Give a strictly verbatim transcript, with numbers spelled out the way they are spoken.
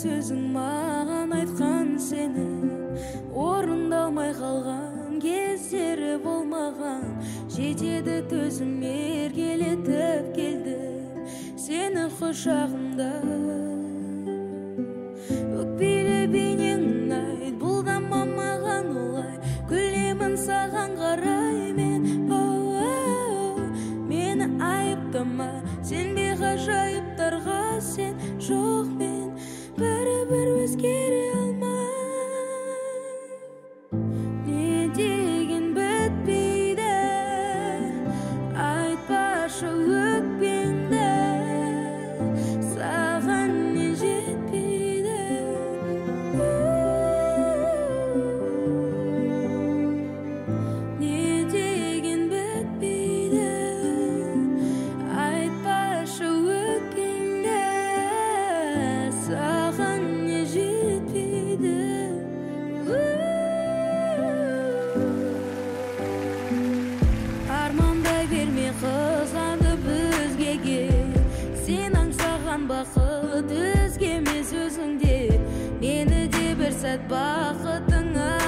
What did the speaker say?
сөзің маған айтқан сені орындалмай қалған кездері болмаған. Жетеді төзім еркелетіп келдім сені құшағымда. Өкпелі бейнең айт, бұлдама маған олай, күлемін саған қарай мен. Мені айыптама, сенбе ғажайыптарға, сен жоқ мен бәрібір өзгере алмай. Не деген бітпейді, айтпашы өкпеңді, саған не жетпейді. Не деген бітпейді, айтпашы өкпеңді, саған не жетпейді. Армандай берме қызғанып өзгеге, сен аңсаған бақыт өзге емес өзіңде. Мені де бір сәт бақытыңа